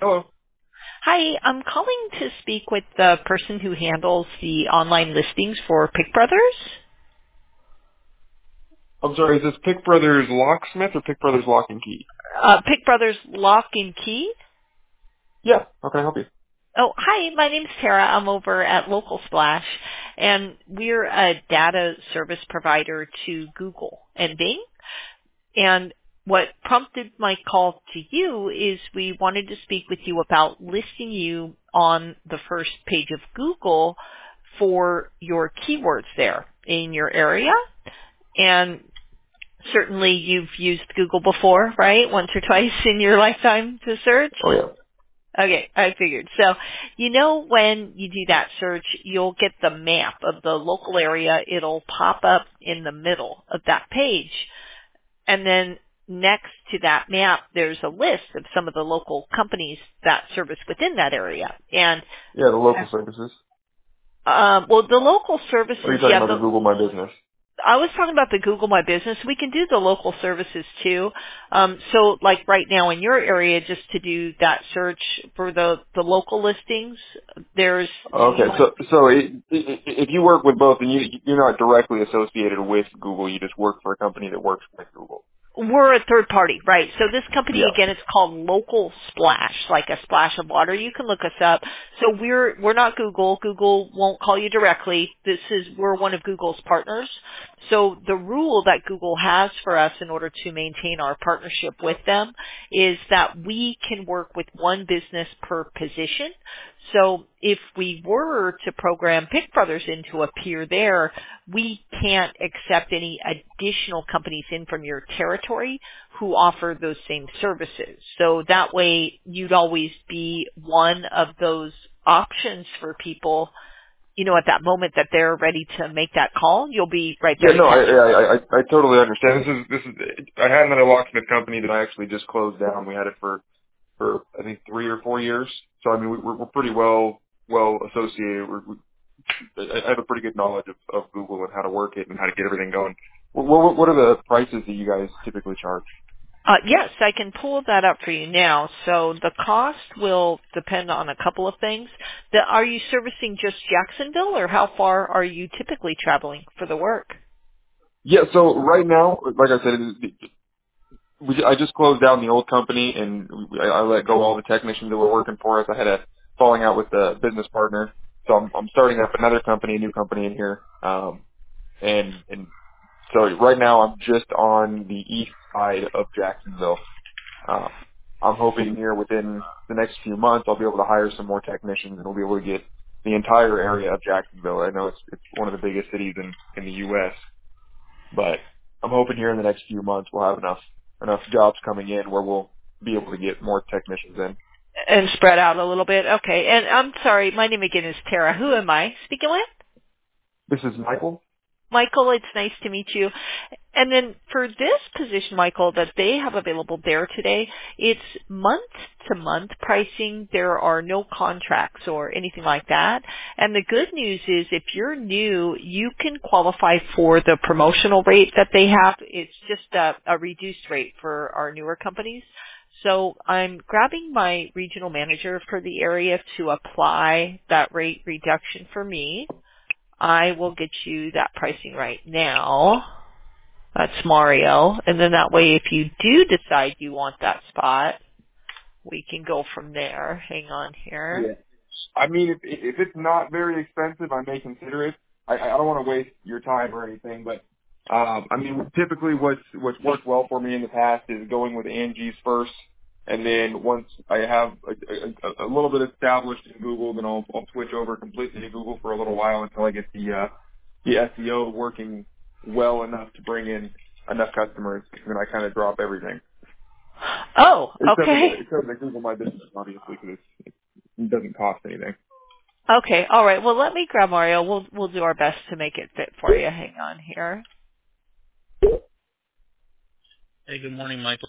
Hello. Hi, I'm calling to speak with the person who handles the online listings for Pick Brothers. I'm sorry, is this Pick Brothers Locksmith or Pick Brothers Lock and Key? Pick Brothers Lock and Key. Yeah, how can I help you? Oh, hi, my name's Tara. I'm over at Local Splash, and we're a data service provider to Google and Bing. And what prompted my call to you is we wanted to speak with you about listing you on the first page of Google for your keywords there in your area. And certainly you've used Google before, right? Once or twice in your lifetime to search? Oh, yeah. Okay, I figured. So, when you do that search, you'll get the map of the local area. It'll pop up in the middle of that page. And then next to that map, there's a list of some of the local companies that service within that area. And, Yeah, the local services. the local Or are you services, talking about the Google My Business? I was talking about the Google My Business. We can do the local services too. So like right now in your area, just to do that search for the local listings, there's, Okay, if you work with both and you're not directly associated with Google, you just work for a company that works with Google. we're a third party, right? So this company Yeah. again, it's called Local Splash, like a splash of water. You can look us up. So we're not Google. Google won't call you directly. We're one of Google's partners. So the rule that Google has for us in order to maintain our partnership with them is that we can work with one business per position. So if we were to program Pick Brothers in to appear there, we can't accept any additional companies in from your territory who offer those same services. So that way you'd always be one of those options for people, at that moment that they're ready to make that call, you'll be right there Yeah, to no, catch them. I totally understand. I had another locksmith company that I actually just closed down. We had it for I think 3 or 4 years. So I mean, we're pretty well associated. I have a pretty good knowledge of Google and how to work it and how to get everything going. What are the prices that you guys typically charge? Yes, I can pull that up for you now. So the cost will depend on a couple of things. Are you servicing just Jacksonville, or how far are you typically traveling for the work? Yeah, so right now, like I said, I just closed down the old company and I let go all the technicians that were working for us. I had a falling out with the business partner, so I'm starting up another company, a new company in here. And so right now I'm just on the east side of Jacksonville. Uh, I'm hoping here within the next few months I'll be able to hire some more technicians and we'll be able to get the entire area of Jacksonville. I know it's one of the biggest cities in the U.S., but I'm hoping here in the next few months we'll have enough jobs coming in where we'll be able to get more technicians in. And spread out a little bit. Okay. And I'm sorry, my name again is Tara. Who am I speaking with? This is Michael. Michael, it's nice to meet you. And then for this position, Michael, that they have available there today, it's month-to-month pricing. There are no contracts or anything like that. And the good news is if you're new, you can qualify for the promotional rate that they have. It's just a reduced rate for our newer companies. So I'm grabbing my regional manager for the area to apply that rate reduction for me. I will get you that pricing right now. That's Mario. And then that way, if you do decide you want that spot, we can go from there. Hang on here. Yeah. I mean, if it's not very expensive, I may consider it. I don't want to waste your time or anything, but I mean, typically what's worked well for me in the past is going with Angie's first, and then once I have a little bit established in Google, then I'll switch over completely to Google for a little while until I get the SEO working well enough to bring in enough customers, and then I kind of drop everything. Oh, Except for okay. the Google My Business, obviously, because it doesn't cost anything. Okay, all right. Well, let me grab Mario. We'll do our best to make it fit for you. Hang on here. Hey, good morning, Michael.